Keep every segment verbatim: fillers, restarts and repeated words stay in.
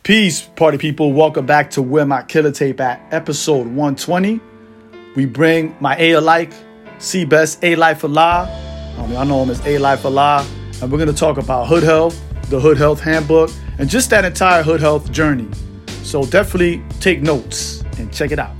Peace, party people. Welcome back to Where My Killer Tape at, episode one twenty. We bring my A alike, C-Best, A-Life Allah. Um, I know him as A-Life Allah. And we're going to talk about Hood Health, the Hood Health Handbook, and just that entire Hood Health journey. So definitely take notes and check it out.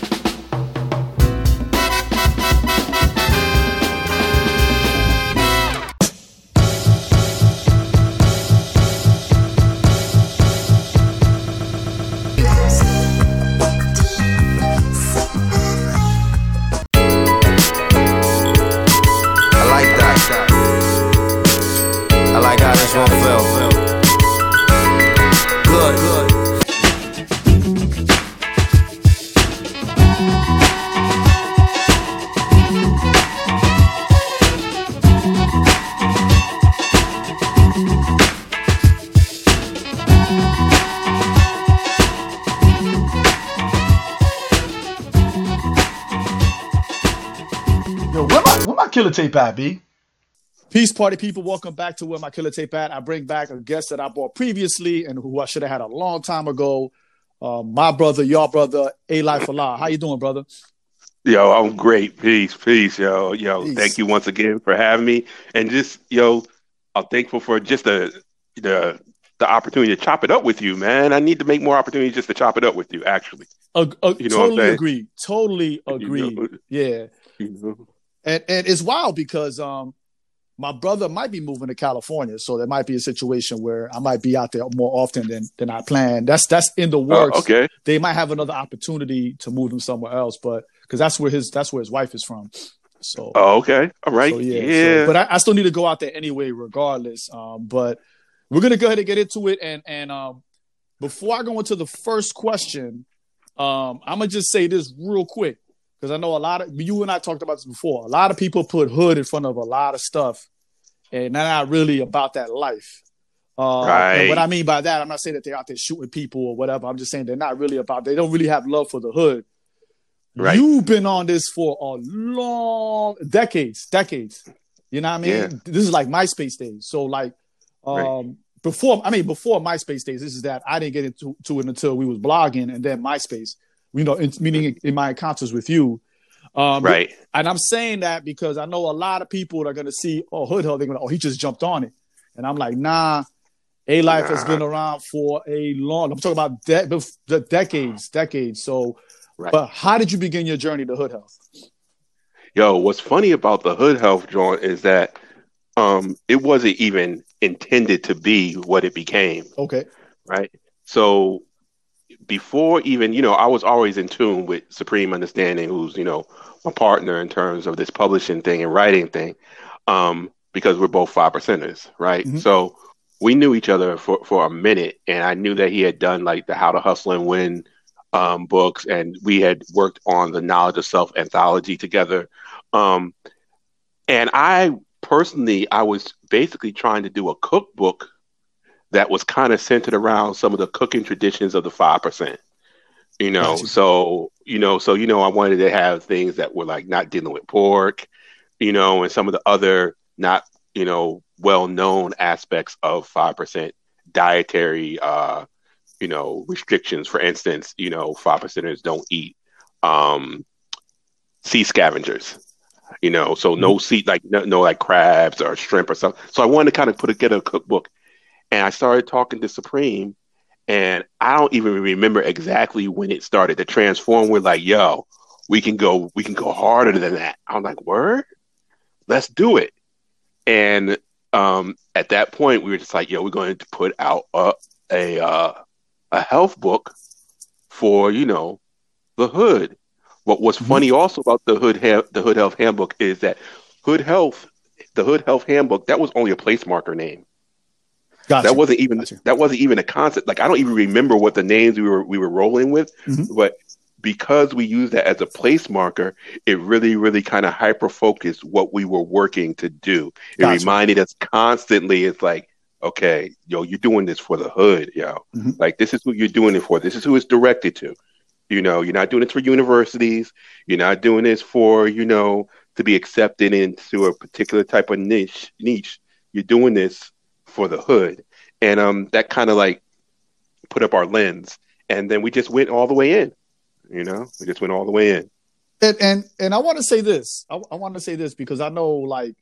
Killer Tape at, B. Peace, party people. Welcome back to Where My Killer Tape at. I bring back a guest that I brought previously and who I should have had a long time ago. Uh, my brother, your brother, A-Life Allah. How you doing, brother? Yo, I'm great. Peace, peace, yo. Yo, Peace. Thank you once again for having me. And just, yo, I'm thankful for just the the the opportunity to chop it up with you, man. I need to make more opportunities just to chop it up with you, actually. Uh, uh, you know totally agree. Totally agree. You know, yeah. You know. And and it's wild because um my brother might be moving to California, so there might be a situation where I might be out there more often than than I planned. That's that's in the works. Uh, okay. They might have another opportunity to move him somewhere else, but because that's where his that's where his wife is from. So oh, okay, all right, so, yeah. yeah. So, but I, I still need to go out there anyway, regardless. Um, but we're gonna go ahead and get into it. And and um, before I go into the first question, um, I'm gonna just say this real quick. Because I know a lot of, you and I talked about this before, a lot of people put hood in front of a lot of stuff, and they're not really about that life. Uh, right. And what I mean by that, I'm not saying that they're out there shooting people or whatever. I'm just saying they're not really about, they don't really have love for the hood. Right. You've been on this for a long, decades, decades. You know what I mean? Yeah. This is like MySpace days. So like, um, right. before, I mean, before MySpace days, this is that I didn't get into to it until we was blogging and then MySpace. You know, in, meaning in my encounters with you. Um, right. And I'm saying that because I know a lot of people are going to see, oh, Hood Health, they're going to, oh, he just jumped on it. And I'm like, nah, A-Life nah. has been around for a long, I'm talking about de- the decades, decades. So, right. But how did you begin your journey to Hood Health? Yo, what's funny about the Hood Health joint is that um, it wasn't even intended to be what it became. Okay. Right. So, before even, you know, I was always in tune with Supreme Understanding, who's, you know, my partner in terms of this publishing thing and writing thing, um, because we're both five percenters, right? Mm-hmm. So we knew each other for, for a minute, and I knew that he had done like the How to Hustle and Win um, books, and we had worked on the Knowledge of Self anthology together. Um, and I personally, I was basically trying to do a cookbook that was kind of centered around some of the cooking traditions of the five percent, you know, gotcha. so, you know, so, you know, I wanted to have things that were like not dealing with pork, you know, and some of the other not, you know, well-known aspects of five percent dietary, uh, you know, restrictions. For instance, you know, five percenters don't eat um, sea scavengers, you know, so no mm-hmm. sea, like no, no like crabs or shrimp or something. So I wanted to kind of put together a cookbook. And I started talking to Supreme, and I don't even remember exactly when it started. The transform we're like, yo, we can go, we can go harder than that. I'm like, word? Let's do it. And um, at that point, we were just like, yo, we're going to put out a a, uh, a health book for, you know, the hood. What what's mm-hmm. funny also about the hood ha- the Hood Health Handbook is that Hood Health, the Hood Health Handbook, that was only a place marker name. Gotcha. That wasn't even gotcha. that wasn't even a concept. Like I don't even remember what the names we were we were rolling with, mm-hmm. but because we used that as a place marker, it really, really kind of hyper focused what we were working to do. It gotcha. reminded us constantly. It's like, okay, yo, you're doing this for the hood, yo. Mm-hmm. Like this is who you're doing it for. This is who it's directed to. You know, you're not doing it for universities. You're not doing this for, you know, to be accepted into a particular type of niche. Niche. You're doing this for the hood, and um, that kind of like put up our lens, and then we just went all the way in. You know, we just went all the way in. And and, and I want to say this. I, I want to say this because I know, like,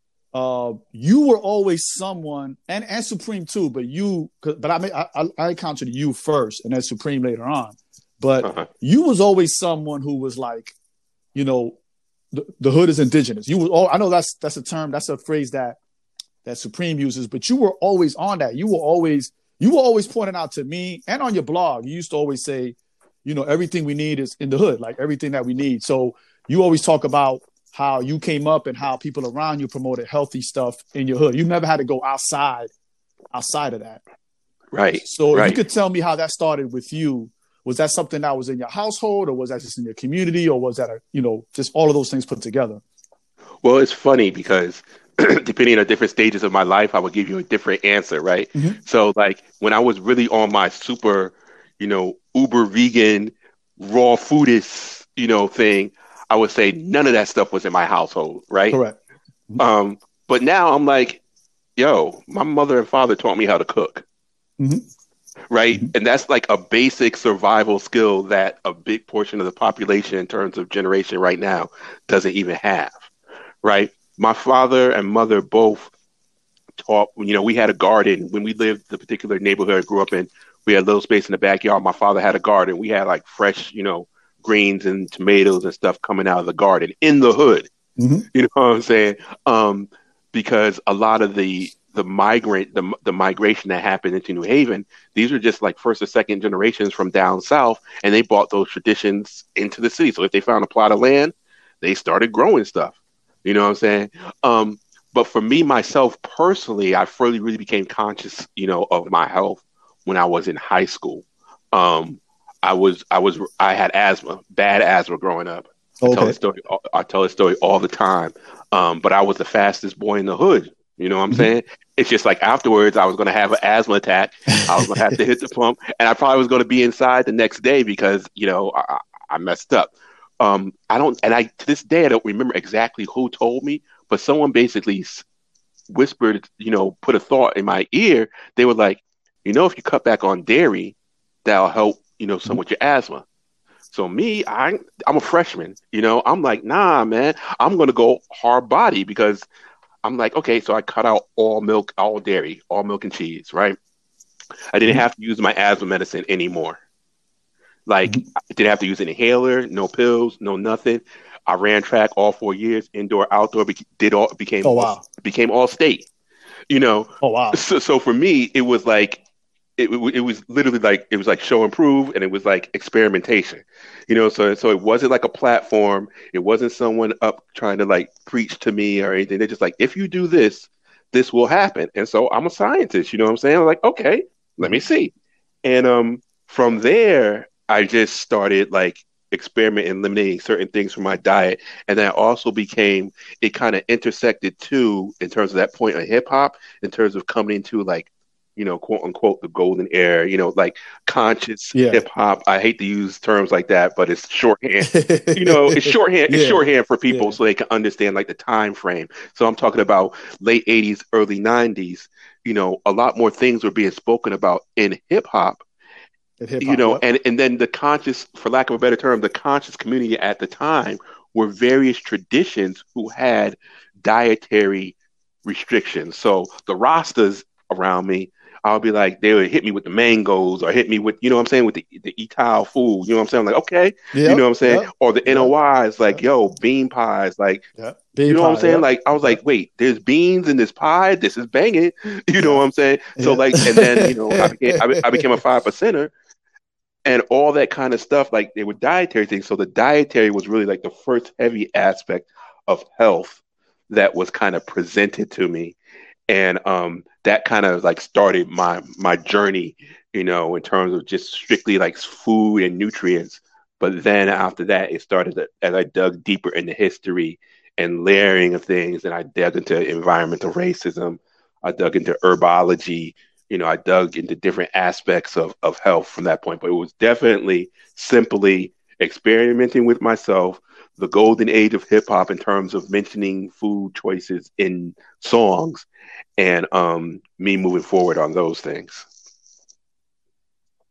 uh, you were always someone, and, and Supreme too. But you, but I, I I I encountered you first, and then Supreme later on. But uh-huh. you was always someone who was like, you know, the, the hood is indigenous. You were. Oh, I know that's that's a term. That's a phrase that that Supreme uses. But you were always on that. You were always you were always pointing out to me, and on your blog, you used to always say, you know, everything we need is in the hood, like everything that we need. So you always talk about how you came up and how people around you promoted healthy stuff in your hood. You never had to go outside, outside of that. Right. So right. if you could tell me how that started with you, was that something that was in your household, or was that just in your community, or was that, a, you know, just all of those things put together? Well, it's funny because depending on different stages of my life, I would give you a different answer. Right. Mm-hmm. So like when I was really on my super, you know, uber vegan, raw foodist, you know, thing, I would say none of that stuff was in my household, right? Correct. Mm-hmm. Um, but now I'm like, yo, my mother and father taught me how to cook, mm-hmm. right? Mm-hmm. And that's like a basic survival skill that a big portion of the population in terms of generation right now doesn't even have, right? My father and mother both taught, you know, we had a garden when we lived the particular neighborhood I grew up in. We had a little space in the backyard. My father had a garden. We had like fresh, you know, greens and tomatoes and stuff coming out of the garden in the hood. Mm-hmm. You know what I'm saying? Um, because a lot of the the migrant the the migration that happened into New Haven, these are just like first or second generations from down south, and they brought those traditions into the city. So if they found a plot of land, they started growing stuff. You know what I'm saying? Um, but for me, myself personally, I really, really became conscious, you know, of my health when I was in high school. Um, I was, I was, I had asthma, bad asthma growing up. Okay. I tell the story. I tell the story all the time. Um, but I was the fastest boy in the hood. You know what I'm mm-hmm. saying? It's just like afterwards, I was going to have an asthma attack. I was going to have to hit the pump, and I probably was going to be inside the next day because you know I, I messed up. Um, I don't, and I to this day I don't remember exactly who told me, but someone basically whispered, you know, put a thought in my ear. They were like, you know, if you cut back on dairy, that'll help, you know, some with your asthma. So me, I, I'm a freshman, you know, I'm like, nah, man, I'm going to go hard body because I'm like, okay, so I cut out all milk, all dairy, all milk and cheese, right? I didn't mm-hmm. have to use my asthma medicine anymore. Like mm-hmm. I didn't have to use an inhaler, no pills, no nothing. I ran track all four years, indoor, outdoor, be- did all, became, oh, wow. became all state, you know? Oh, wow. So, so for me, it was like, It, it it was literally like it was like show and prove, and it was like experimentation, you know. So so it wasn't like a platform. It wasn't someone up trying to like preach to me or anything. They're just like, if you do this, this will happen. And so I'm a scientist, you know what I'm saying? I'm like, okay, let me see. And um, from there, I just started like experimenting, eliminating certain things from my diet, and then I also became. It kind of intersected too in terms of that point of hip hop, in terms of coming into like, you know, quote unquote, the golden era, you know, like conscious yeah. hip hop. I hate to use terms like that, but it's shorthand, you know, it's shorthand, yeah. it's shorthand for people yeah. so they can understand like the time frame. So I'm talking about late eighties, early nineties, you know, a lot more things were being spoken about in hip hop, you know, yep. and, and then the conscious, for lack of a better term, the conscious community at the time were various traditions who had dietary restrictions. So the Rastas around me, I'll be like, they would hit me with the mangoes or hit me with, you know what I'm saying, with the, the Ital food. You know what I'm saying? I'm like, okay. Yep, you know what I'm saying? Yep, or the yep, N O Is, like, yep. yo, bean pies. Like, yep. bean you know pie, what I'm saying? Yep, like, I was yep. like, wait, there's beans in this pie? This is banging. You yep. know what I'm saying? So, yep. like, and then, you know, I became, I, I became a five percenter and all that kind of stuff. Like, they were dietary things. So the dietary was really like the first heavy aspect of health that was kind of presented to me. And um, that kind of like started my my journey, you know, in terms of just strictly like food and nutrients. But then after that, it started to, as I dug deeper into history and layering of things, and I dug into environmental racism. I dug into herbology. You know, I dug into different aspects of, of health from that point. But it was definitely simply experimenting with myself, the golden age of hip hop in terms of mentioning food choices in songs, and um, me moving forward on those things.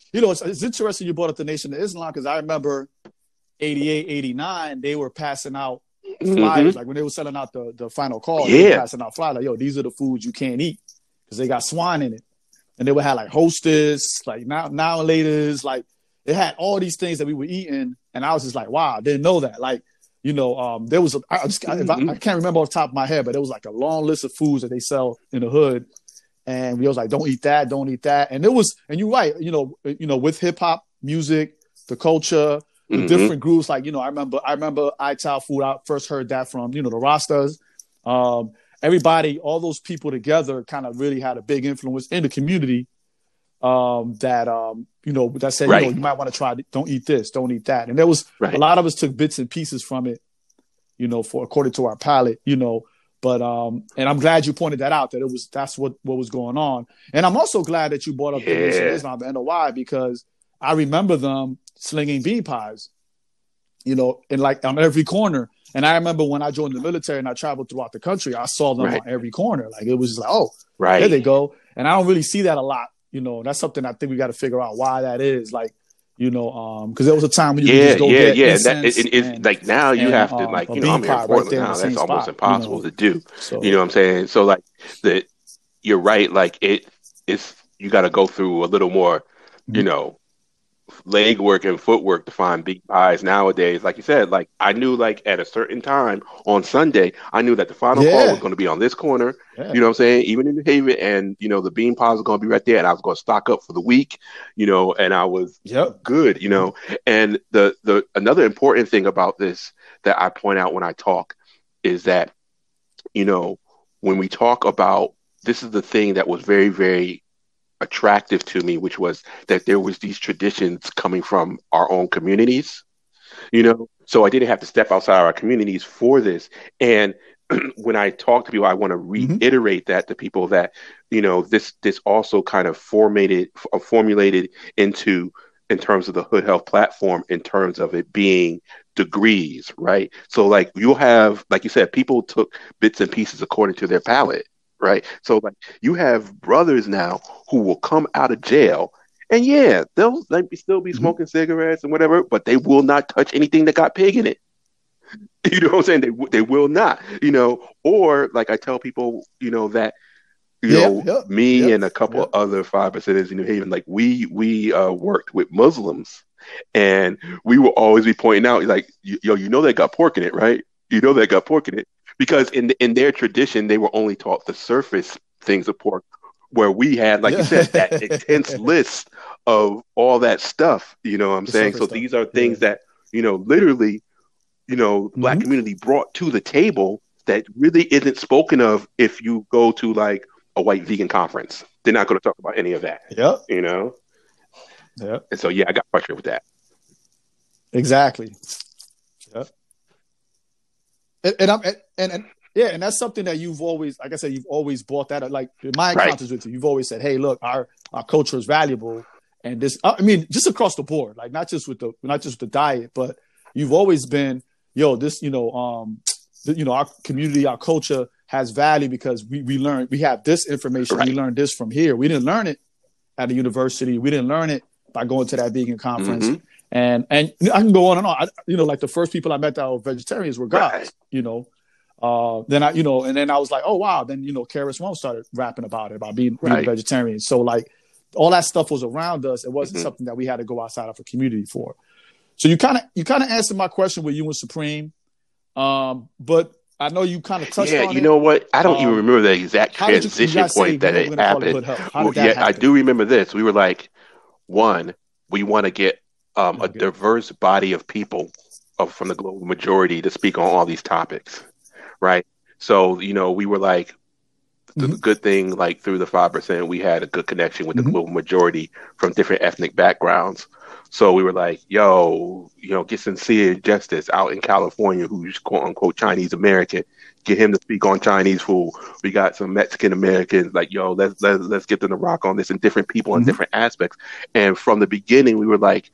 you know, it's, it's interesting you brought up the Nation of Islam because I remember eighty-eight, eighty-nine, they were passing out flyers. Mm-hmm. Like when they were selling out the, the final call, yeah. they were passing out flyers like, yo, these are the foods you can't eat because they got swine in it. And they would have like Hostess, like now now and laters, like it had all these things that we were eating. And I was just like, wow, I didn't know that. Like, you know, um, there was, a, I, just, mm-hmm. I, I can't remember off the top of my head, but there was like a long list of foods that they sell in the hood. And we was like, don't eat that, don't eat that. And it was, and you're right, you know, you know, with hip hop music, the culture, the mm-hmm. different groups, like, you know, I remember, I remember I-Tal Food, I first heard that from, you know, the Rastas. Um, everybody, all those people together kind of really had a big influence in the community um, that, um, you know, that said, right. you know, you might want to try, don't eat this, don't eat that. And there was, right. a lot of us took bits and pieces from it, you know, for according to our palate, you know, but, um, and I'm glad you pointed that out, that it was, that's what, what was going on. And I'm also glad that you brought up yeah. the Nation of Islam, the N O I, because I remember them slinging bean pies, you know, in like on every corner. And I remember when I joined the military and I traveled throughout the country, I saw them right. on every corner. Like it was just like, oh, right. there they go. And I don't really see that a lot. You know, that's something I think we got to figure out why that is. Like, you know, um, because there was a time when you yeah, could just go yeah, get yeah. incense That, it, it, and, like now you and, have to um, like, you know, I'm here in Portland right now. That's almost spot, impossible you know? to do. So, you know what I'm saying? So like the, you're right. Like it, it's, you got to go through a little more, mm-hmm. you know, leg work and footwork to find bean pies nowadays. Like you said, like I knew like at a certain time on Sunday, I knew that the final yeah. call was going to be on this corner. Yeah. You know what I'm saying? Even in New Haven, and you know the bean pies were going to be right there, and I was going to stock up for the week. You know, and I was yep. good. You know, and the the another important thing about this that I point out when I talk is that you know when we talk about this is the thing that was very very attractive to me, which was that there was these traditions coming from our own communities, you know, so I didn't have to step outside our communities for this. And when I talk to people, I want to reiterate mm-hmm. that to people that, you know, this, this also kind of formated, uh, formulated into, in terms of the Hood Health platform, in terms of it being degrees, right? So like you'll have, like you said, people took bits and pieces according to their palate. Right. So like you have brothers now who will come out of jail and yeah, they'll like still be smoking mm-hmm. cigarettes and whatever, but they will not touch anything that got pig in it. You know what I'm saying? They they will not, you know, or like I tell people, you know, that, you yep, know, yep, me yep, and a couple yep. of other five percenters in New Haven, like we, we uh, worked with Muslims and we will always be pointing out like, yo, you know, they got pork in it, right? You know, they got pork in it. Because in in their tradition, they were only taught the surface things of pork, where we had, like yeah. you said, that intense list of all that stuff. You know what I'm the saying? So stuff. These are things yeah. that, you know, literally, you know, mm-hmm. Black community brought to the table that really isn't spoken of if you go to like a white vegan conference. They're not going to talk about any of that. Yep. You know? Yep. And so, yeah, I got frustrated with that. Exactly. Yep. And, and I'm and, and yeah, and that's something that you've always, like I said, you've always brought that up. Like in my encounters right. with you, you've always said, "Hey, look, our our culture is valuable," and this. I mean, just across the board, like not just with the not just with the diet, but you've always been, yo, this, you know, um, you know, our community, our culture has value because we we learn, we have this information, right. we learned this from here. We didn't learn it at a university. We didn't learn it by going to that vegan conference. Mm-hmm. And and I can go on and on. I, you know, like the first people I met that were vegetarians were guys. Right. You know, uh, then I, you know, and then I was like, oh wow. Then you know, K R S One started rapping about it, about being, being right. vegetarian. So like, all that stuff was around us. It wasn't mm-hmm. something that we had to go outside of a community for. So you kind of you kind of answered my question with you and Supreme, um, but I know you kind of touched yeah, on it. Yeah, you know what? I don't um, even remember the exact transition you, point that it happened. It well, yeah, happen? I do remember this. We were like, one, we want to get um, a diverse body of people of, from the global majority to speak on all these topics, right? So, you know, we were like, the mm-hmm. good thing, like through the five percent, we had a good connection with the mm-hmm. global majority from different ethnic backgrounds. So we were like, yo, you know, get Sincere Justice out in California, who's quote unquote Chinese American, get him to speak on Chinese food. We got some Mexican Americans, like, yo, let's let's let's get them to rock on this, and different people in mm-hmm. different aspects. And from the beginning, we were like,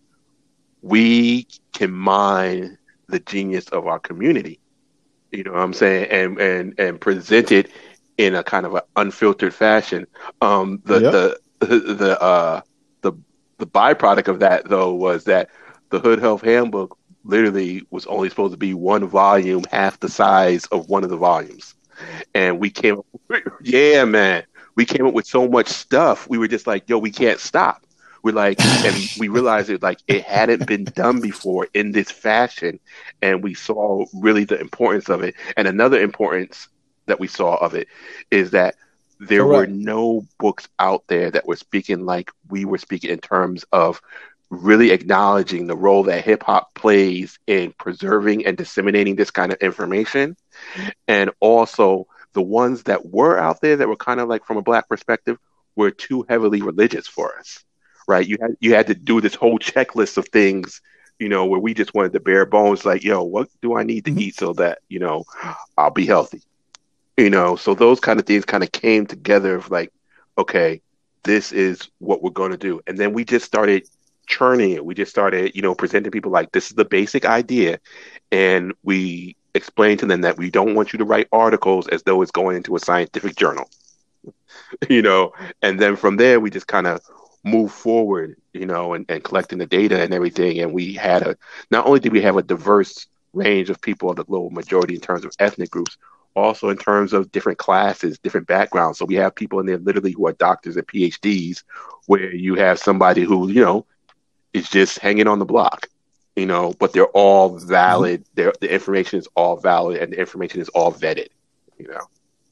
we can mine the genius of our community. You know what I'm saying? And and and present it in a kind of an unfiltered fashion. Um, the, yep. the the the uh the the byproduct of that, though, was that the Hood Health Handbook literally was only supposed to be one volume, half the size of one of the volumes. And we came up with, yeah, man, we came up with so much stuff. We were just like, yo, we can't stop. We're like, and we realized it like it hadn't been done before in this fashion. And we saw really the importance of it. And another importance that we saw of it is that there Correct. were no books out there that were speaking like we were speaking in terms of really acknowledging the role that hip hop plays in preserving and disseminating this kind of information. And also the ones that were out there that were kind of like from a Black perspective were too heavily religious for us, right? You had, you had to do this whole checklist of things, you know, where we just wanted the bare bones, like, yo, what do I need to mm-hmm. eat so that, you know, I'll be healthy? You know, so those kind of things kind of came together of like, okay, this is what we're going to do. And then we just started churning it. We just started, you know, presenting people like, this is the basic idea. And we explained to them that we don't want you to write articles as though it's going into a scientific journal, you know, and then from there, we just kind of move forward, you know, and, and collecting the data and everything. And we had a, not only did we have a diverse range of people of the global majority in terms of ethnic groups, also in terms of different classes, different backgrounds. So we have people in there literally who are doctors and P H Ds, where you have somebody who, you know, is just hanging on the block, you know, but they're all valid. Mm-hmm. They're, the information is all valid and the information is all vetted, you know.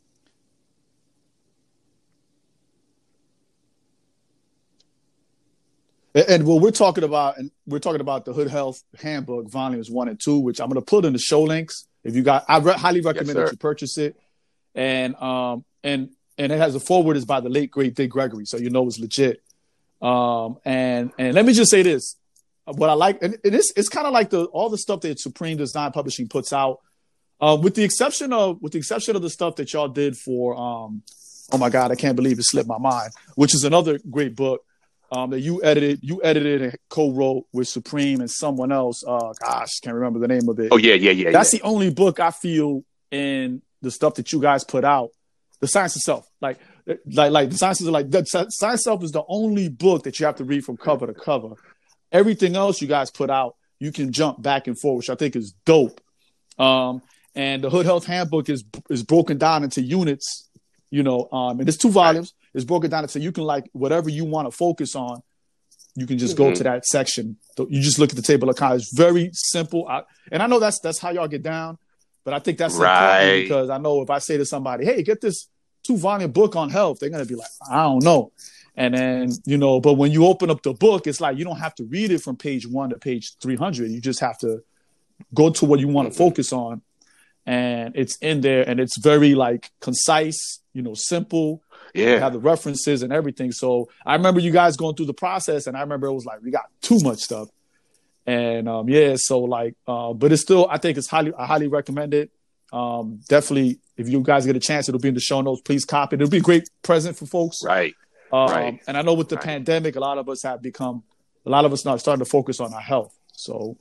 And, and what we're talking about, and we're talking about the Hood Health Handbook, volumes one and two, which I'm going to put in the show links. If you got, I re- highly recommend yes, that you purchase it. And um and and it has a foreword is by the late great Dick Gregory, so you know it's legit. Um and and let me just say this, what I like, and it is it's kind of like the all the stuff that Supreme Design Publishing puts out, um, with the exception of with the exception of the stuff that y'all did for um oh my God, I can't believe it slipped my mind, which is another great book. Um, that you edited, you edited and co-wrote with Supreme and someone else. Uh, gosh, can't remember the name of it. Oh yeah, yeah, yeah. That's yeah. the only book I feel in the stuff that you guys put out. The Science Itself, like, like, like the Science is like the Science Itself is the only book that you have to read from cover to cover. Everything else you guys put out, you can jump back and forth, which I think is dope. Um, and the Hood Health Handbook is is broken down into units. You know, um, and it's two volumes. Right. It's broken down so you can like whatever you want to focus on, you can just mm-hmm. go to that section. So you just look at the table of contents. It's very simple. I, and I know that's that's how y'all get down, but I think that's right. important because I know if I say to somebody, "Hey, get this two volume book on health," they're gonna be like, "I don't know." And then you know, but when you open up the book, it's like you don't have to read it from page one to page three hundred. You just have to go to what you want to mm-hmm. focus on, and it's in there, and it's very like concise. You know, simple. Yeah. Have the references and everything. So I remember you guys going through the process, and I remember it was like we got too much stuff. And um, yeah, so like, uh, but it's still, I think it's highly, I highly recommend it. Um, definitely, if you guys get a chance, it'll be in the show notes. Please copy it. It'll be a great present for folks. Right. Um, right. And I know with the right. pandemic, a lot of us have become, a lot of us now starting to focus on our health. So,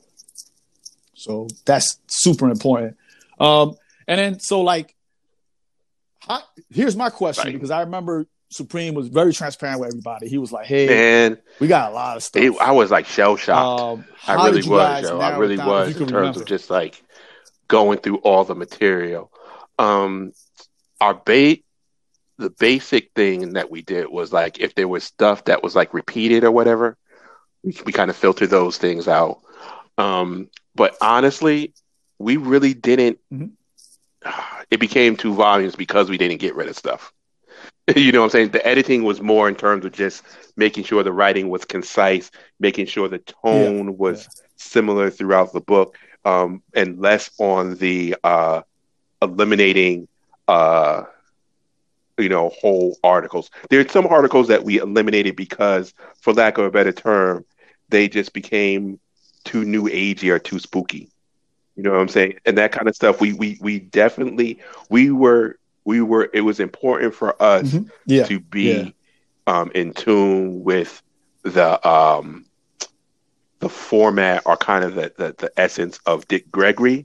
so that's super important. Um, and then so like. I, here's my question, right. because I remember Supreme was very transparent with everybody. He was like, "Hey, man, we got a lot of stuff." It, I was like shell shocked. Um, I really was, yo. I really was in terms remember? of just like going through all the material. Um, our bait, the basic thing that we did was like if there was stuff that was like repeated or whatever, we we kind of filtered those things out. Um, but honestly, we really didn't. Mm-hmm. It became two volumes because we didn't get rid of stuff. You know what I'm saying? The editing was more in terms of just making sure the writing was concise, making sure the tone yeah, was yeah. similar throughout the book, um, and less on the uh, eliminating, uh, you know, whole articles. There are some articles that we eliminated because, for lack of a better term, they just became too new agey or too spooky. You know what I'm saying? And that kind of stuff. We we we definitely we were we were. It was important for us mm-hmm. yeah. to be yeah. um, in tune with the um, the format or kind of the, the the essence of Dick Gregory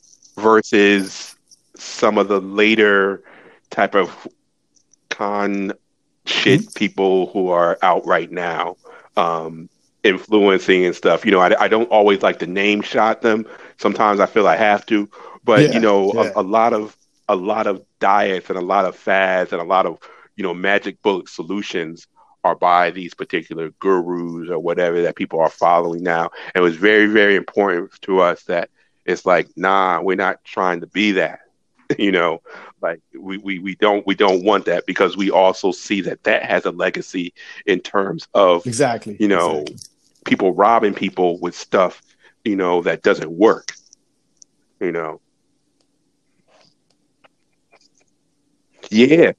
versus some of the later type of con shit mm-hmm. people who are out right now. Um, influencing and stuff. You know, I, I don't always like to name shot them. Sometimes I feel I have to, but you Yeah, know, yeah, a, a lot of a lot of diets and a lot of fads and a lot of you know magic bullet solutions are by these particular gurus or whatever that people are following now. And it was very, very important to us that it's like, nah, we're not trying to be that. You know, like we, we we don't we don't want that because we also see that that has a legacy in terms of exactly, you know exactly. people robbing people with stuff you know that doesn't work. You know, yeah,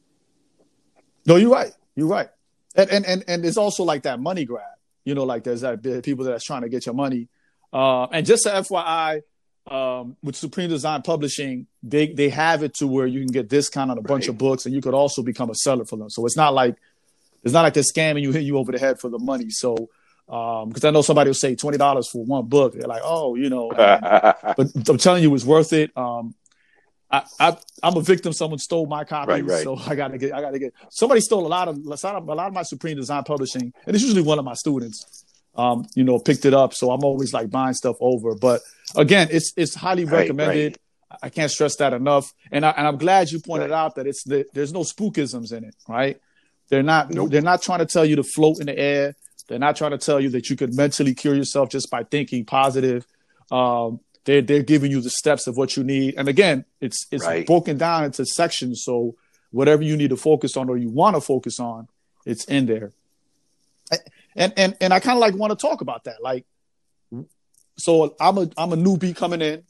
No, you're right. You're right. And and and and it's also like that money grab. You know, like there's that there are people that's trying to get your money. Uh, and just a F Y I, um, with Supreme Design Publishing, they they have it to where you can get discount on a bunch right, of books, and you could also become a seller for them. So it's not like it's not like they're scamming you, hitting you over the head for the money. So because um, I know somebody will say twenty dollars for one book, they're like, oh, you know, and but I'm telling you, it's worth it. Um, I, I I'm a victim. Someone stole my right, copies, right, so I gotta get. I gotta get. Somebody stole a lot of a lot of my Supreme Design Publishing, and it's usually one of my students. Um, you know, picked it up, so I'm always like buying stuff over. But again, it's it's highly right, recommended. right, I can't stress that enough. And I, and I'm glad you pointed right. out that it's the, there's no spookisms in it, right? They're not Nope. they're not trying to tell you to float in the air. They're not trying to tell you that you could mentally cure yourself just by thinking positive. Um, they're they're giving you the steps of what you need. And again, it's it's Right. broken down into sections. So whatever you need to focus on or you want to focus on, it's in there. And and and I kind of like want to talk about that. Like, so I'm a I'm a newbie coming in,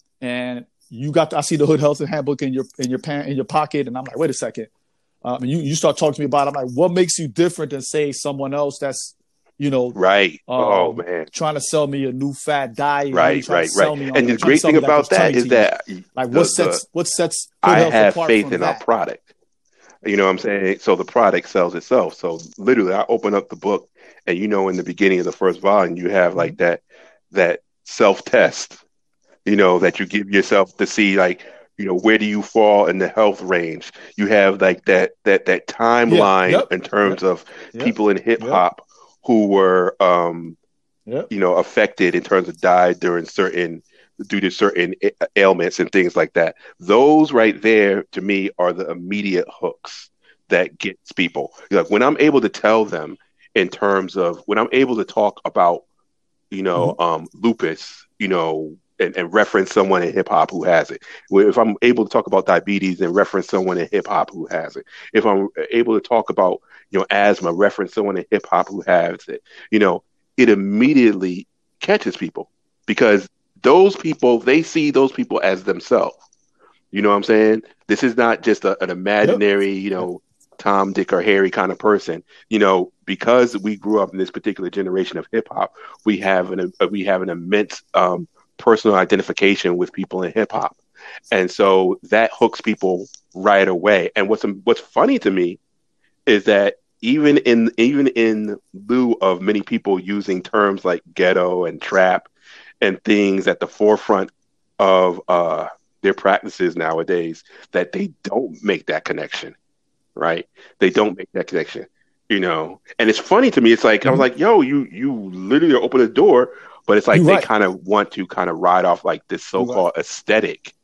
and you got to, I see the Hood Health Handbook in your in your pan, in your pocket, and I'm like, wait a second. Um, and you you start talking to me about it. I'm like, what makes you different than say someone else that's, you know, Right. Oh um, man. trying to sell me a new fat diet, really Right, trying right, to right. sell me on And that, the trying to great sell thing me like about it's that tummy is tea. that Like, what the the sets what sets Hood I Health have apart faith from in our that? product. You know what I'm saying? So the product sells itself. So literally I open up the book and you know in the beginning of the first volume you have Mhm. like that that self-test, you know, that you give yourself to see like, you know, where do you fall in the health range? You have like that that that Yeah. timeline Yep. in terms Yep. of Yep. people in hip Yep. hop who were um Yep. you know, affected in terms of died during certain due to certain ailments and things like that. Those right there to me are the immediate hooks that gets people. Like when I'm able to tell them in terms of when I'm able to talk about, you know, Mhm. um, lupus, you know, and, and reference someone in hip hop who has it. Well, if I'm able to talk about diabetes and reference someone in hip hop who has it. If I'm able to talk about, you know, asthma, reference someone in hip hop who has it, you know, it immediately catches people because those people, they see those people as themselves. You know what I'm saying? This is not just a, an Yep. imaginary, you Yep. know, Tom, Dick, or Harry kind of person. You know, because we grew up in this particular generation of hip hop, we have an uh, we have an immense um, personal identification with people in hip hop, and so that hooks people right away. And what's what's funny to me is that even in even in lieu of many people using terms like ghetto and trap and things at the forefront of uh, their practices nowadays, that they don't make that connection, right? They don't make that connection, you know. And it's funny to me. It's like I was Mhm. like, "Yo, you you literally open a door," but it's like You're they right. kind of want to kind of ride off like this You're right. so-called aesthetic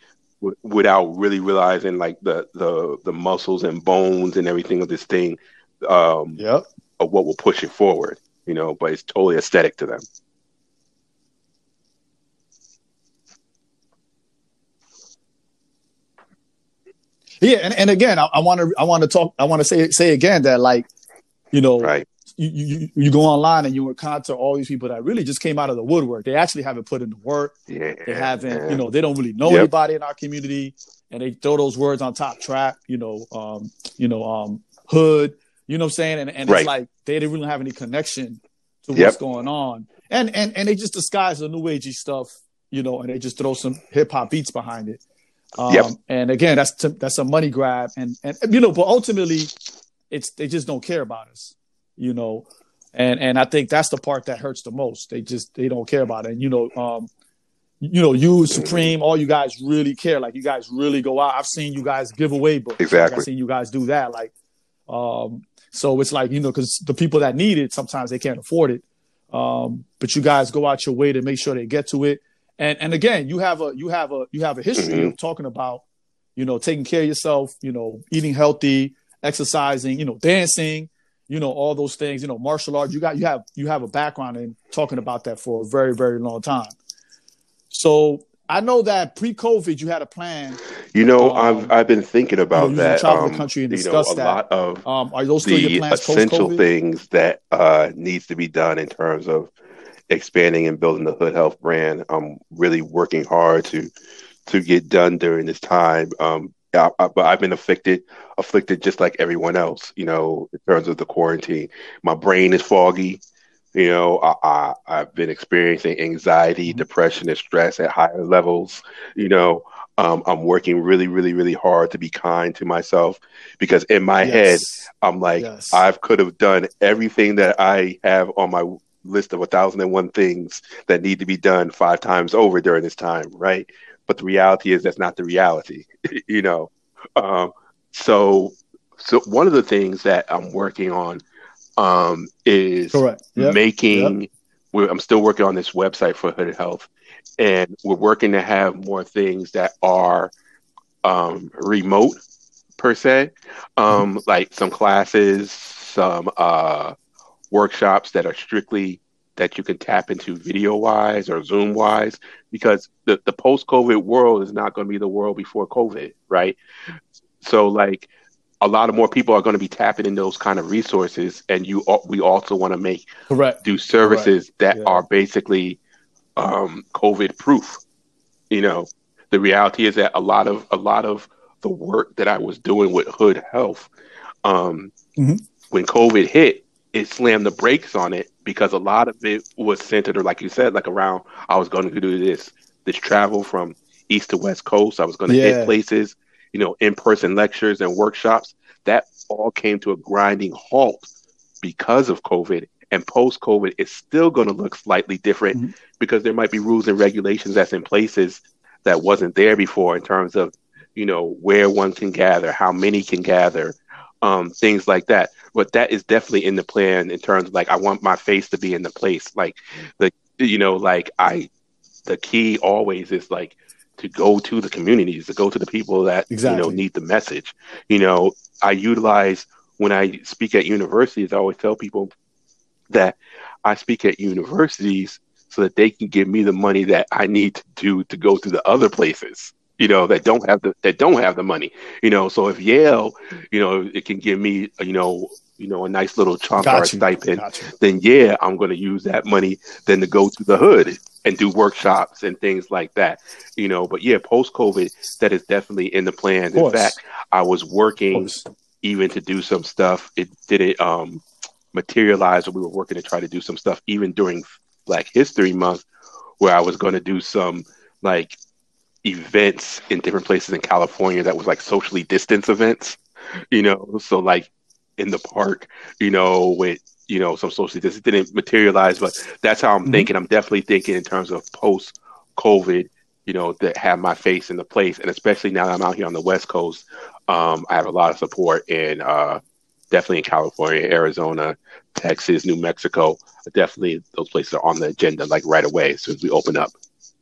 w- without really realizing like the the the muscles and bones and everything of this thing um, Yep. of what will push it forward, you know. But it's totally aesthetic to them. Yeah. And, and again, I want to I want to talk. I want to say say again that, like, you know, Right. you, you you go online and you encounter all these people that really just came out of the woodwork. They actually haven't put in the work. Yeah. They haven't, you Yeah. know, they don't really know Yep. anybody in our community, and they throw those words on top: trap, you know, um, you know, um, hood, you know what I'm saying? And and it's Right. like they didn't really have any connection to what's Yep. going on, and and and they just disguise the new agey stuff, you know, and they just throw some hip hop beats behind it. Yep. Um, and again, that's t- that's a money grab, and and you know, but ultimately, it's they just don't care about us, you know, and and I think that's the part that hurts the most. They just they don't care about it, and you know, um, you know, you Mhm. Supreme, all you guys really care. Like, you guys really go out. I've seen you guys give away books. Like, I've Exactly. seen you guys do that. Like, Um, so it's like, you know, because the people that need it, sometimes they can't afford it. Um, but you guys go out your way to make sure they get to it. And and again, you have a you have a you have a history Mm-hmm. of talking about, you know, taking care of yourself, you know, eating healthy, exercising, you know, dancing, you know, all those things, you know, martial arts. You got you have you have a background in talking about that for a very, very long time. So I know that pre-COVID you had a plan. You know, I've Um, I've been thinking you know, about you was gonna that. travel the Um, country and you know, discuss a that. lot of Um, are those still your the plans essential post-COVID? things that uh needs to be done in terms of expanding and building the Hood Health brand. I'm really working hard to to get done during this time. Um, I, I, but I've been afflicted, afflicted just like everyone else. You know, in terms of the quarantine, my brain is foggy. You know, I, I I've been experiencing anxiety, Mhm. depression, and stress at higher levels. You know, um, I'm working really, really, really hard to be kind to myself because in my head, Yes. I'm like, Yes. I could have done everything that I have on my list of a thousand and one things that need to be done five times over during this time, right? But the reality is that's not the reality, you know. Um, so, so one of the things that I'm working on um, is Correct. Yep. Yep. making. We're, I'm still working on this website for Hood Health, and we're working to have more things that are um, remote per se, Mhm. um, like some classes, some uh, workshops that are strictly that you can tap into video wise or Zoom wise, because the, the post COVID world is not going to be the world before COVID, right? So, like, a lot of more people are going to be tapping in those kind of resources, and you we also want to make Correct. do Correct. services that Yeah. are basically um, COVID proof. You know, the reality is that a lot of a lot of the work that I was doing with Hood Health, um, Mhm. when COVID hit, it slammed the brakes on it because a lot of it was centered, or like you said, like around I was going to do this this travel from east to west coast. I was going to hit Yeah. places, you know, in person lectures and workshops. That all came to a grinding halt because of COVID. And post COVID, it's still going to look slightly different Mhm. because there might be rules and regulations that's in places that wasn't there before in terms of, you know, where one can gather, how many can gather, um, things like that. But that is definitely in the plan in terms of like, I want my face to be in the place. Like the, you know, like I, the key always is like to go to the communities, to go to the people that, you know, Exactly. need the message. You know, I utilize when I speak at universities, I always tell people that I speak at universities so that they can give me the money that I need to do to go to the other places, you know, that don't have the that don't have the money. You know, so if Yale, you know, it can give me, you know, you know, a nice little chunk or a Got you. stipend, Got you. then yeah, I'm going to use that money then to go to the hood and do workshops and things like that. You know, but yeah, post COVID, that is definitely in the Of plans. In fact, course. I was Of working course. even to do some stuff. It didn't um materialize, or we were working to try to do some stuff even during Black History Month, where I was going to do some like events in different places in California that was like socially distanced events, you know, so like in the park, you know, with you know some socially distance. It didn't materialize, but that's how I'm Mhm. thinking. I'm definitely thinking in terms of post COVID, you know, that have my face in the place, and especially now that I'm out here on the West Coast, um, I have a lot of support in uh, definitely in California, Arizona, Texas, New Mexico. Definitely, those places are on the agenda like right away as soon as we open up.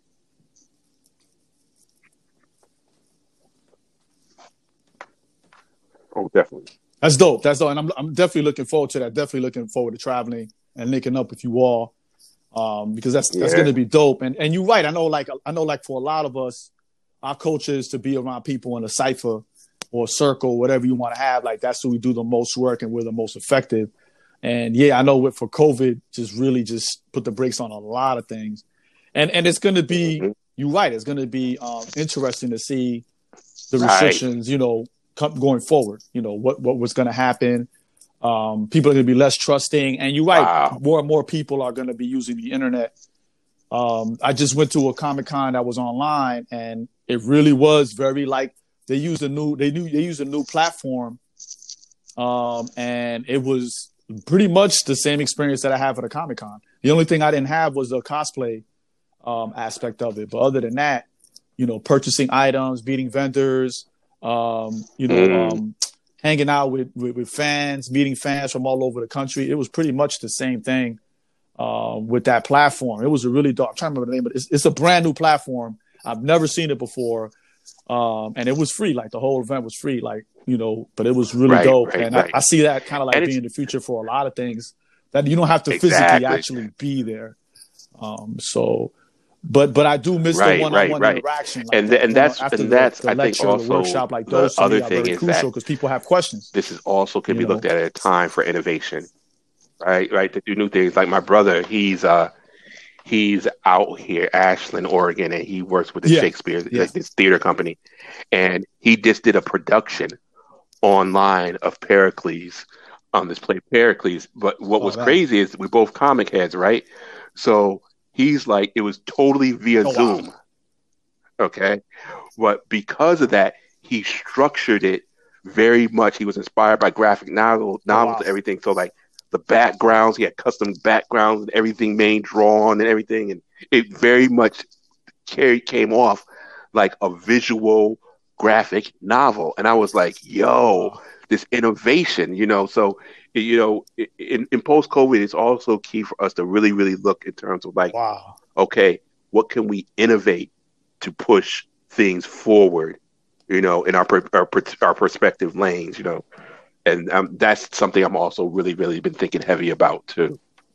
Oh, definitely. That's dope. That's dope. And I'm I'm definitely looking forward to that. Definitely looking forward to traveling and linking up with you all. Um, because that's that's Yeah. gonna be dope. And and you're right. I know like I know like for a lot of us, our culture is to be around people in a cipher or a circle, whatever you want to have. Like that's who we do the most work and we're the most effective. And yeah, I know with for COVID, just really just put the brakes on a lot of things. And and it's gonna be, Hmm. you're right, it's gonna be um interesting to see the Right. restrictions, you know, come, going forward. You know, what what was gonna happen. Um, people are going to be less trusting, and you're right. Wow. More and more people are going to be using the internet. Um, I just went to a Comic Con that was online, and it really was very like they used a new they knew they used a new platform, um, and it was pretty much the same experience that I have at a Comic Con. The only thing I didn't have was the cosplay um, aspect of it, but other than that, you know, purchasing items, meeting vendors, um, you know, Mm. um, hanging out with, with, with fans, meeting fans from all over the country. It was pretty much the same thing uh, with that platform. It was a really dope. I'm trying to remember the name, but it's, it's a brand new platform. I've never seen it before. Um, and it was free. Like the whole event was free, like, you know, but it was really right, dope. right, and right. I, I see that kind of like And being the future for a lot of things that you don't have to exactly. physically actually be there. Um, so, but but I do miss right, the one-on-one right, right. interaction, like and that, and you know, that's after and the, that's the I lecture, think also the workshop, like the those to other me are thing very is crucial that because people have questions. this is also can You be know, looked at at a time for innovation, right? Right, to do new things. Like my brother, he's uh he's out here, Ashland, Oregon, and he works with the yeah, Shakespeare, yeah, like this theater company, and he just did a production online of Pericles, on this play Pericles. But what oh was man, crazy is we're both comic heads, right? So he's like, it was totally via oh wow, Zoom, okay? But because of that, he structured it very much. He was inspired by graphic novel, oh novels wow, and everything. So like the backgrounds, he had custom backgrounds and everything made drawn and everything, and it very much carried came off like a visual graphic novel. And I was like, yo, wow, this innovation, you know. So you know, in, in post COVID, it's also key for us to really, really look in terms of like, wow. okay, what can we innovate to push things forward, you know, in our per- our, per- our perspective lanes, you know, and um, that's something I'm also really, really been thinking heavy about too.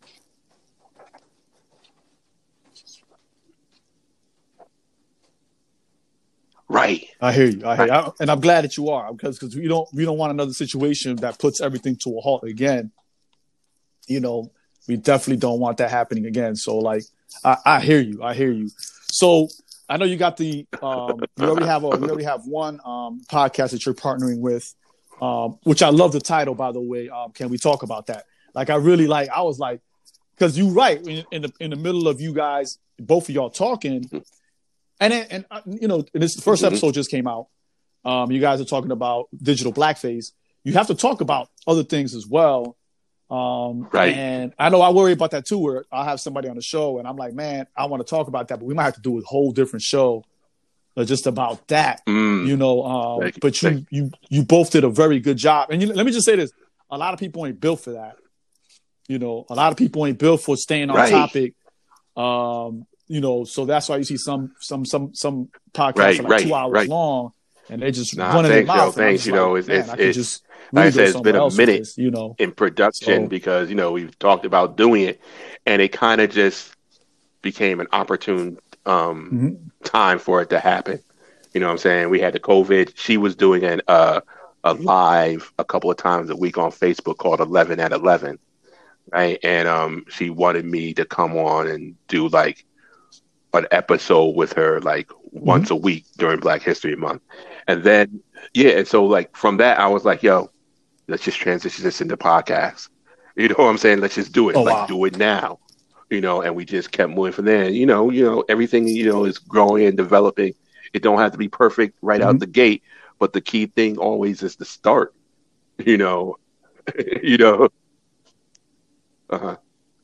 Right, I hear you. I hear right, you. I, and I'm glad that you are, because because we don't we don't want another situation that puts everything to a halt again. You know, we definitely don't want that happening again. So like, I, I hear you. I hear you. So I know you got the um, you already have a you already have one um, podcast that you're partnering with, um, which I love the title, by the way. Um, can we talk about that? Like, I really like. I was like, because you right in, in the in the middle of you guys, both of y'all talking, and then, and uh, you know, this first mm-hmm. episode just came out. Um, you guys are talking about digital blackface. You have to talk about other things as well. Um, right. And I know I worry about that too, where I'll have somebody on the show and I'm like, man, I want to talk about that, but we might have to do a whole different show uh, just about that, Mm. you know. Um, Thank you. but you, Thank you, you both did a very good job. And you, let me just say this: a lot of people ain't built for that. You know, a lot of people ain't built for staying on right, topic. Um, you know, so that's why you see some, some, some, some podcasts right, are like right, two hours right. long and they just Nah, running their thanks, yo. mouth. And I'm Thanks. just You like, know, it's man, it's I could it's just like I really said, go it's been somewhere a else with minute this, you know. in production So because you know we've talked about doing it, and it kind of just became an opportune um, mhm. time for it to happen. You know what I'm saying? We had the COVID. She was doing an uh, a live a couple of times a week on Facebook called eleven at eleven, right? And um, she wanted me to come on and do like an episode with her like Mhm. once a week during Black History Month. And then yeah, and so like from that I was like, yo, let's just transition this into podcast. You know what I'm saying? Let's just do it. Oh Like wow. do it now. You know, and we just kept moving from there. And, you know, you know, everything, you know, is growing and developing. It don't have to be perfect right out Mhm. the gate, but the key thing always is to start, you know. you know. Uh-huh.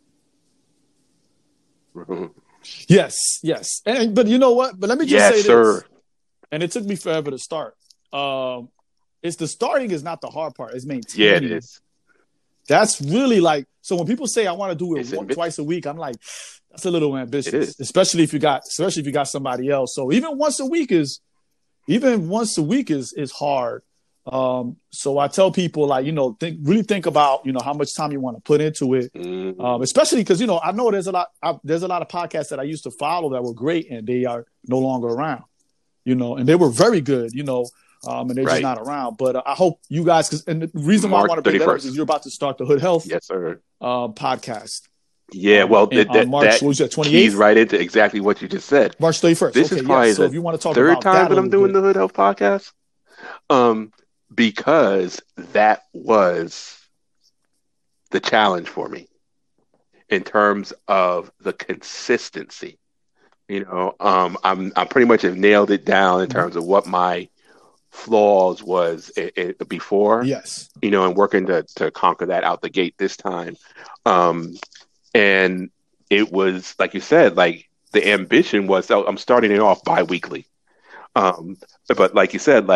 Mhm. Yes, yes. And but you know what? But let me just Yes, say sir. this. And it took me forever to start. Um, it's the starting is not the hard part. It's Yeah, it maintaining. is. That's really like, so when people say I want to do it It's one, ambitious. twice a week, I'm like, that's a little It ambitious, is. especially if you got especially if you got somebody else. So even once a week is even once a week is is hard. Um, so I tell people, like, you know, think really think about, you know, how much time you want to put into it. Um, Mm, especially because, you know, I know there's a lot I, there's a lot of podcasts that I used to follow that were great and they are no longer around, you know, and they were very good, you know, um, and they're just right. not around. But uh, I hope you guys, because and the reason why I March want to bring that up is because thirty-first. you're about to start the Hood Health Yes, sir. uh, podcast Yeah, um, well, in, that on that March, that what was that, keys twenty-eighth? right into exactly what you just said. March thirty-first. This is Okay, yes. probably So if the you want to talk third about time that a that I'm little doing bit. the Hood Health podcast. Um, because that was the challenge for me in terms of the consistency. You know, um, I'm I pretty much have nailed it down in Mhm. terms of what my flaws was i i before. Yes. You know, and working to to conquer that out the gate this time. Um, and it was like you said, like the ambition was. So I'm starting it off bi-weekly. Um, but like you said, like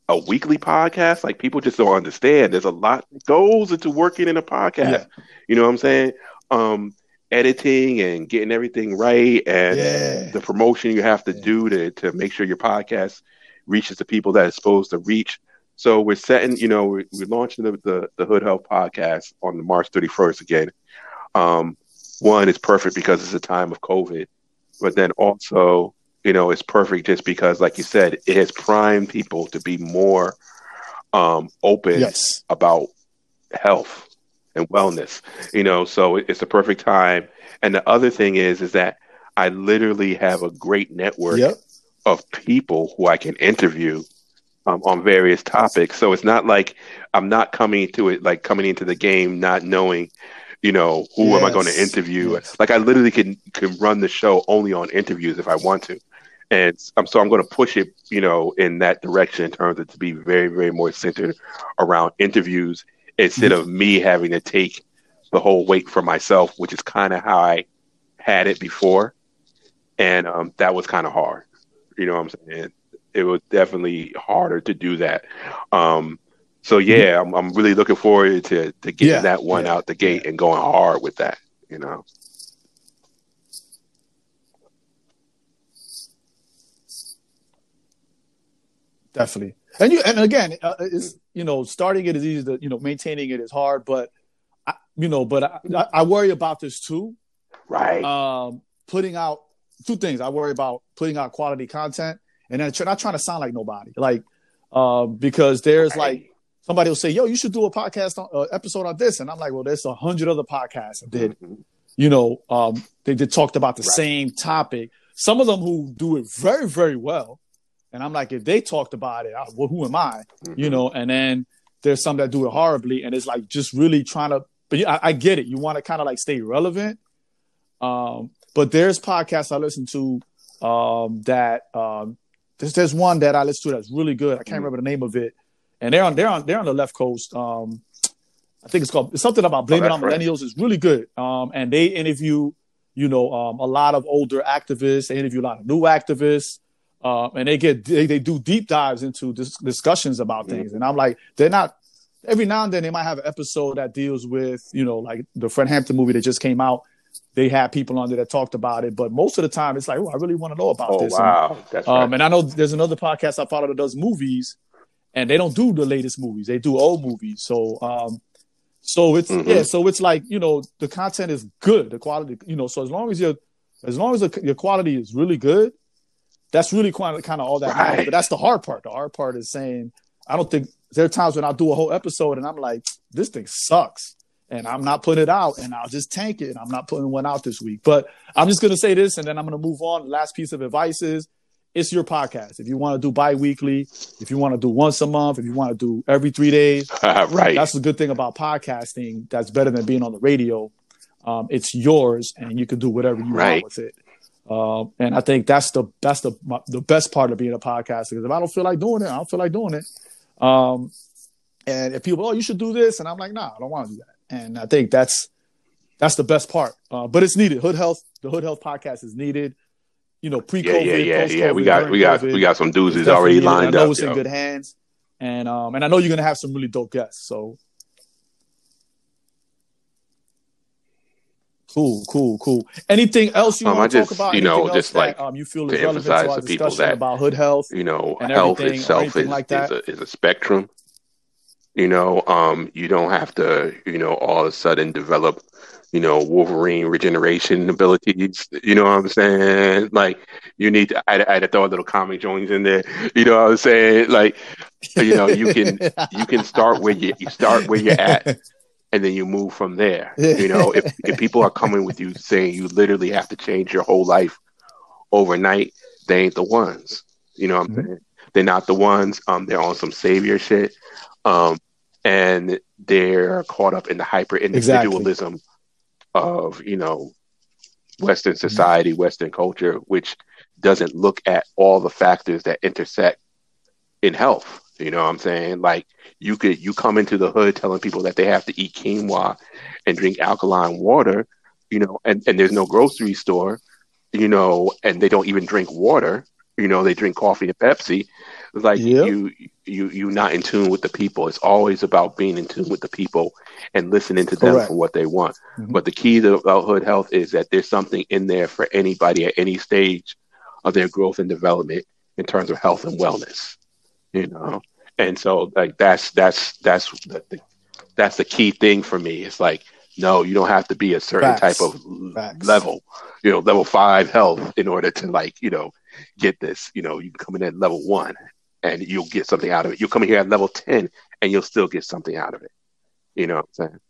a weekly podcast, like people just don't understand. There's a lot that goes into working in a podcast. Yeah. You know what I'm saying? Um, editing and getting everything right, and Yeah. the promotion you have to Yeah. do to to make sure your podcast reaches the people that it's supposed to reach. So we're setting, you know, we're, we're launching the, the the Hood Health podcast on the March thirty-first again. Um, one, it's perfect because it's a time of COVID, but then also, you know, it's perfect just because, like you said, it has primed people to be more um, open Yes. about health and wellness, you know, so it- it's a perfect time. And the other thing is, is that I literally have a great network Yep. of people who I can interview um, on various topics. So it's not like I'm not coming to it, like coming into the game, not knowing, you know, who am I going to Yes. interview? Yes. Like I literally can, can run the show only on interviews if I want to. And I'm, so I'm going to push it, you know, in that direction in terms of to be very, very more centered around interviews instead of me having to take the whole weight for myself, which is kind of how I had it before. And um, that was kind of hard. You know what I'm saying? It was definitely harder to do that. Um, so, yeah, I'm, I'm really looking forward to, to getting Yeah. that one Yeah. out the gate Yeah. and going hard with that, you know? Definitely. And you, and again, uh, it's, you know, starting it is easy to, you know, maintaining it is hard, but, I, you know, but I, I I worry about this too. Right. Um, putting out two things. I worry about putting out quality content and then try, not trying to sound like nobody, like, um, because there's Right. like, somebody will say, yo, you should do a podcast on, uh, episode on this. And I'm like, well, there's a hundred other podcasts that did, Mhm. you know, um, they did talked about the Right. same topic. Some of them who do it very, very well. And I'm like, if they talked about it, I, well, who am I? You Mhm. know, and then there's some that do it horribly. And it's like just really trying to, but yeah, I, I get it. You want to kind of like stay relevant. Um, but there's podcasts I listen to um, that um, there's, there's one that I listen to that's really good. I can't Mhm. remember the name of it. And they're on, they're on, they're on the left coast. Um, I think it's called, it's something about blaming that's on right. millennials. It's really good. Um, and they interview, you know, um, a lot of older activists. They interview a lot of new activists. Uh, and they get they, they do deep dives into dis- discussions about things, and I'm like, they're not. Every now and then they might have an episode that deals with, you know, like the Fred Hampton movie that just came out. They had people on there that talked about it, but most of the time it's like, oh, I really want to know about Oh, this. wow. That's And, um, right. and I know there's another podcast I follow that does movies, and they don't do the latest movies; they do old movies. So, um, so it's Mhm. yeah, so it's like, you know, the content is good, the quality, you know. So as long as you're, as long as the, your quality is really good. That's really kind of, kind of all that matters. Right. But that's the hard part. The hard part is saying, I don't think there are times when I'll do a whole episode and I'm like, this thing sucks. And I'm not putting it out and I'll just tank it. And I'm not putting one out this week. But I'm just going to say this and then I'm going to move on. The last piece of advice is it's your podcast. If you want to do bi-weekly, if you want to do once a month, if you want to do every three days, Right. that's the good thing about podcasting. That's better than being on the radio. Um, it's yours and you can do whatever you Right. want with it. Um, and I think that's the that's the my, the best part of being a podcaster, because if I don't feel like doing it, I don't feel like doing it. Um, and if people, oh, you should do this, and I'm like, nah, I don't want to do that. And I think that's that's the best part. Uh, but it's needed. Hood Health, the Hood Health podcast is needed. You know, pre-COVID, Yeah, yeah, yeah, post-COVID, yeah. We got, during we got, COVID, we got some it's doozies definitely already needed. lined I know up. it's in Yo. good hands, and um, and I know you're gonna have some really dope guests. So. Cool, cool, cool. Anything else you Um, I want to just, talk about? you Anything know, else just that like um, you feel to is relevant to emphasize our to people discussion that, about hood health you know, and health everything, or itself anything is like is that? a is a spectrum. You know, um, you don't have to, you know, all of a sudden develop, you know, Wolverine regeneration abilities. You know what I'm saying? Like, you need to, I, I had to throw a little comic joins in there. You know what I'm saying? Like, you know, you can you can start where you you start where you're at, and then you move from there. You know, if if people are coming with you saying you literally have to change your whole life overnight, they ain't the ones. You know what I'm Mhm. saying? They're not the ones. Um, they're on some savior shit. Um, and they're caught up in the hyper Exactly. individualism of, you know, Western society, Western culture, which doesn't look at all the factors that intersect in health. You know what I'm saying? Like, you could you come into the hood telling people that they have to eat quinoa and drink alkaline water, you know, and, and there's no grocery store, you know, and they don't even drink water, you know, they drink coffee and Pepsi. It's like Yep. you you you're not in tune with the people. It's always about being in tune with the people and listening to them Correct. for what they want. Mm-hmm. But the key to about Hood Health is that there's something in there for anybody at any stage of their growth and development in terms of health and wellness. You know, and so like that's that's that's the, the that's the key thing for me. It's like, no, you don't have to be a certain Facts. type of Facts. level, you know, level five health in order to like, you know, get this. You know, you can come in at level one and you'll get something out of it. You'll come in here at level ten and you'll still get something out of it. You know what I'm saying?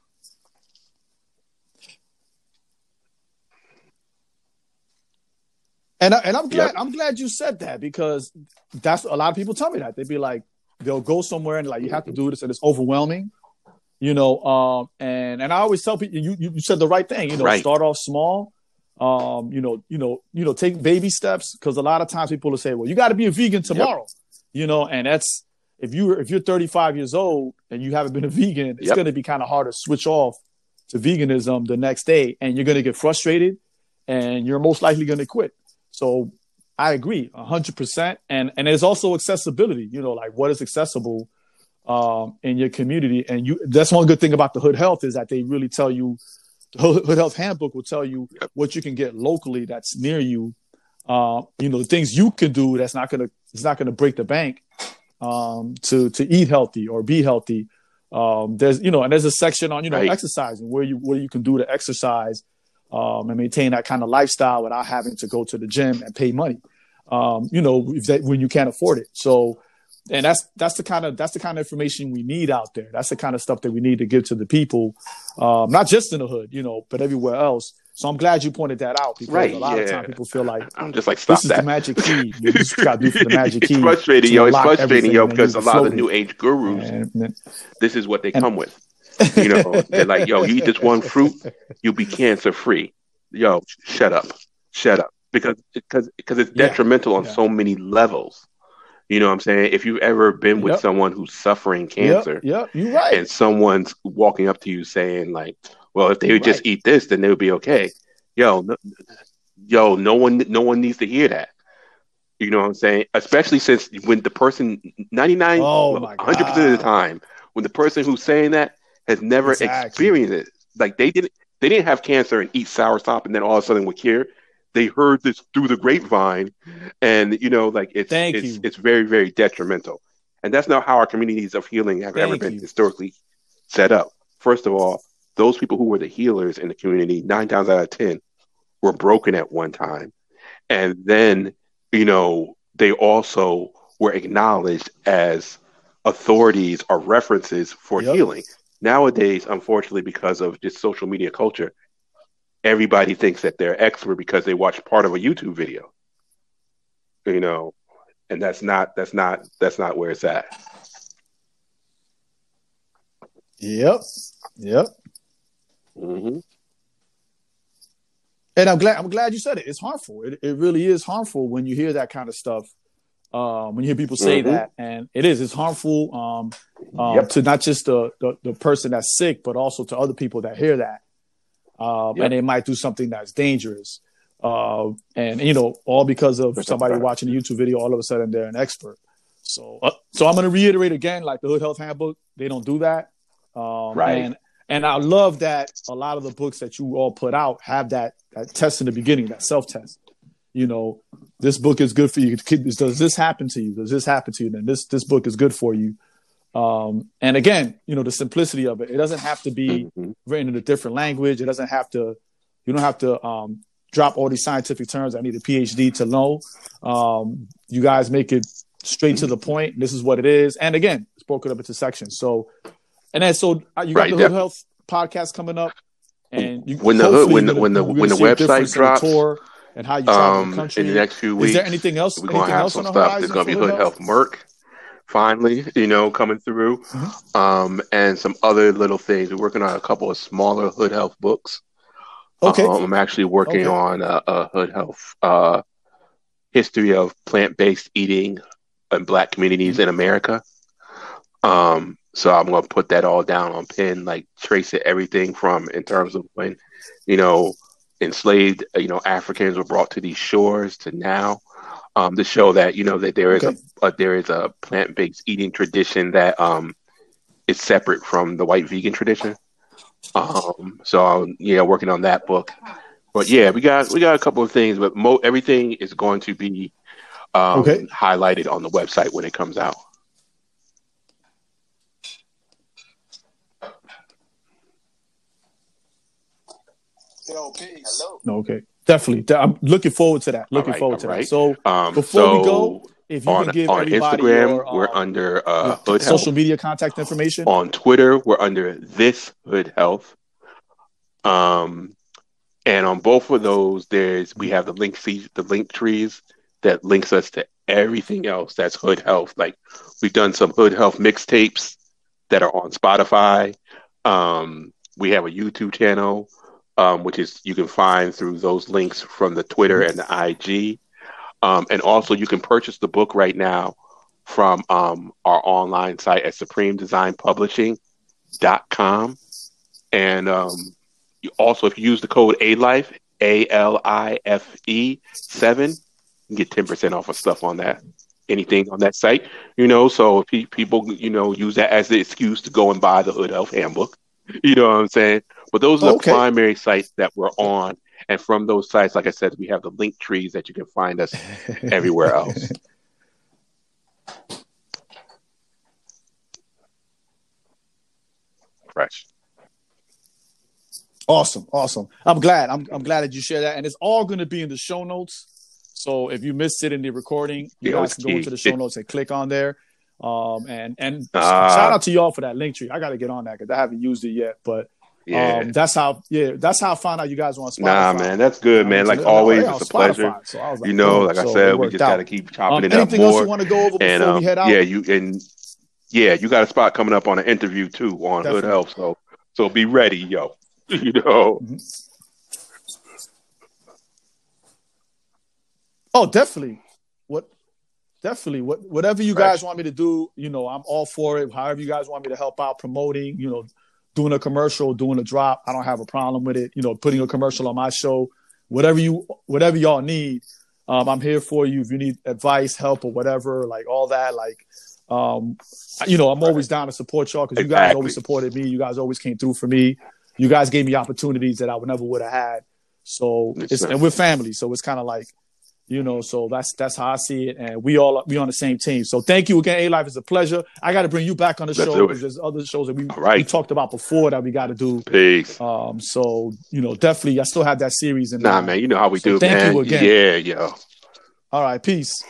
And I, and I'm glad Yep. I'm glad you said that, because that's a lot of people tell me that. They'd be like, they'll go somewhere and like, you have to do this and it's overwhelming, you know. Um, and and I always tell people, you you, you said the right thing, you know, Right. start off small. Um, you know, you know, you know, take baby steps, because a lot of times people will say, well, you got to be a vegan tomorrow, you know, and that's if you if you're thirty-five years old and you haven't been a vegan, it's Yep. going to be kind of hard to switch off to veganism the next day, and you're going to get frustrated, and you're most likely going to quit. So I agree a hundred percent. And, and there's also accessibility, you know, like what is accessible um, in your community. And you, that's one good thing about the Hood Health, is that they really tell you, the Hood Health Handbook will tell you what you can get locally that's near you. Uh, you know, the things you can do that's not going to, it's not going to break the bank um, to, to eat healthy or be healthy. Um, there's, you know, and there's a section on, you know, Right. exercising, where you, where you can do to exercise Um, and maintain that kind of lifestyle without having to go to the gym and pay money, um, you know, if that, when you can't afford it. So, and that's that's the kind of that's the kind of information we need out there. That's the kind of stuff that we need to give to the people, um, not just in the hood, you know, but everywhere else. So I'm glad you pointed that out, because Right, a lot of yeah. times people feel like I'm just like, stop this is that. the magic key. You just got to do for the magic key. It's frustrating, to yo. It's unlock frustrating, everything, yo, and then because you a lot of the floated. new age gurus, And, and, this is what they and- come with. You know, they're like, yo, you eat this one fruit, you'll be cancer free. Yo, shut up, shut up, because because because it's Yeah, detrimental on yeah. so many levels. You know what I'm saying? If you've ever been with Yep. someone who's suffering Yep, cancer, yep, you're right. and someone's walking up to you saying like, well, if they would just Right. eat this, then they would be okay. Yo, no, yo, no one, no one needs to hear that. You know what I'm saying? Especially since when the person, ninety-nine, Oh well, my one hundred percent of the God. time, when the person who's saying that has never Exactly. experienced it, like they didn't, they didn't have cancer and eat soursop and then all of a sudden would cure. They heard this through the grapevine, and you know, like it's Thank it's you. it's very very detrimental, and that's not how our communities of healing have ever Thank been you. historically set up. First of all, those people who were the healers in the community, nine times out of ten, were broken at one time, and then you know they also were acknowledged as authorities or references for Yep. healing. Nowadays, unfortunately, because of just social media culture, everybody thinks that they're expert because they watched part of a YouTube video, you know, and that's not that's not that's not where it's at. Yep. Yep. hmm And I'm glad I'm glad you said it. It's harmful. It it really is harmful when you hear that kind of stuff. Um, when you hear people say Mhm. that, and it is, it's harmful um, um, Yep. to not just the, the the person that's sick, but also to other people that hear that, um, Yep. and they might do something that's dangerous. Uh, and you know, all because of somebody watching a YouTube video, all of a sudden they're an expert. So, uh, so I'm going to reiterate again, like the Hood Health Handbook, they don't do that. Um, Right. And and I love that a lot of the books that you all put out have that that test in the beginning, that self test. You know, this book is good for you. Does this happen to you? Does this happen to you? Then this this book is good for you. Um, and again, you know, the simplicity of it. It doesn't have to be Mhm. written in a different language. It doesn't have to. You don't have to um, drop all these scientific terms. I need a P H D to know. Um, you guys make it straight to the point. This is what it is. And again, it's broken up into sections. So, and then so uh, you got Right, the Hood definitely. Health podcast coming up, and you, When the hood- hopefully when you're the- gonna- when the- you're when gonna the see a website difference in the drops, tour and how you travel Um, the country. in the next few weeks, Is there anything else? we're gonna Anything have else some on the stuff. horizon There's gonna for be Hood Hood Health? Health Merc, finally, you know, coming through, Mhm. um, and some other little things. We're working on a couple of smaller Hood Health books. Okay. Um, I'm actually working Okay. on a, a Hood Health uh, history of plant-based eating in Black communities Mm-hmm. in America. Um, so I'm gonna put that all down on pen, like trace it everything from in terms of when, you know, enslaved, you know, Africans were brought to these shores to now. um, to show that you know that there is Okay. a, a there is a plant based eating tradition that um is separate from the white vegan tradition. Um, so I'm, yeah, working on that book. But yeah, we got we got a couple of things, but mo- everything is going to be Okay. um, highlighted on the website when it comes out. Yo, peace. Hello. Okay. Definitely. De- I'm looking forward to that. Looking right, forward to right. that. So um, before so we go, if you on can give on everybody Instagram, your, um, we're under uh, your Hood social Health. media contact information. On Twitter, we're under This Hood Health. Um, and on both of those, there's we have the link feed, the link trees that links us to everything else that's Hood Health. Like we've done some Hood Health mixtapes that are on Spotify. Um, we have a YouTube channel, um, which is you can find through those links from the Twitter and the I G. Um, and also you can purchase the book right now from um, our online site at supreme design publishing dot com. And um, you also, if you use the code A L I F E, A L I F E seven, you get ten percent off of stuff on that. Anything on that site, you know, so if pe- people, you know, use that as the excuse to go and buy the Hood Health Handbook, you know what I'm saying? But those are the Okay. primary sites that we're on. And from those sites, like I said, we have the link trees that you can find us everywhere else. Fresh. Awesome, awesome. I'm glad. I'm I'm glad that you share that, and it's all going to be in the show notes. So if you missed it in the recording, you Yeah, guys it's can go key. into the show It- notes and click on there. Um, and and Ah. shout out to y'all for that link tree. I got to get on that because I haven't used it yet. But Yeah. um, that's how yeah, that's how I found out you guys were on Spotify. Nah, man, that's good, I man. went Like to the- I was always, like, oh, it's a Spotify. pleasure. So I was like, You know, boom. like I So said, it we worked just got out. to keep chopping Um, it up anything else more. you want to go over before And um, we head out? yeah, you and yeah, you got a spot coming up on an interview too on Hood Definitely. Health. So so be ready, yo. You know. Oh, definitely. What? Definitely. What? Whatever you Right. guys want me to do, you know, I'm all for it. However you guys want me to help out promoting, you know, doing a commercial, doing a drop, I don't have a problem with it. You know, putting a commercial on my show, whatever you, whatever y'all need, um, I'm here for you. If you need advice, help, or whatever, like all that, like, um, you know, I'm always down to support y'all because you guys Exactly. always supported me. You guys always came through for me. You guys gave me opportunities that I would never would have had. So Yes, it's sir. and we're family, so it's kind of like. You know, so that's that's how I see it, and we all we on the same team. So thank you again, A Life. It's a pleasure. I got to bring you back on the Let's show do it. because there's other shows that we, All right. we talked about before that we got to do. Peace. Um, so you know, definitely, I still have that series in Nah, mind. man, you know how we So do, thank man. you again. Yeah, yo. All right, peace.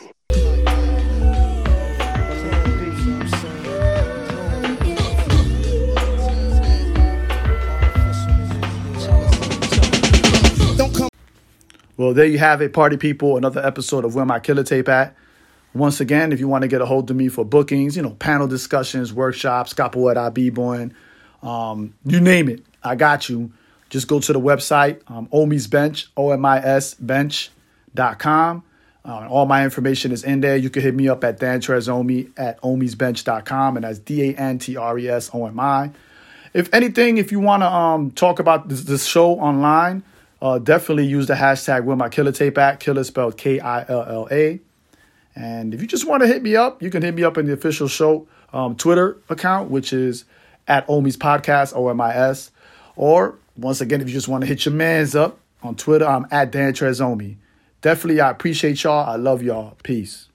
Well, there you have it, party people. Another episode of Where My Killer Tape At. Once again, if you want to get a hold of me for bookings, you know, panel discussions, workshops, Capoeira, B-Boying, um, you name it, I got you. Just go to the website, um, Omi's Bench, O M I S bench dot com. Uh, all my information is in there. You can hit me up at Dantrezomi at omis bench dot com, and that's D A N T R E S O M I. If anything, if you want to um, talk about this, this show online, uh, definitely use the hashtag Where My Killer Tape At. Killer spelled K I L L A. And if you just want to hit me up, you can hit me up in the official show um, Twitter account, which is at Omi's Podcast, O M I S. Or, once again, if you just want to hit your mans up on Twitter, I'm at Dan Trezomi. Definitely, I appreciate y'all. I love y'all. Peace.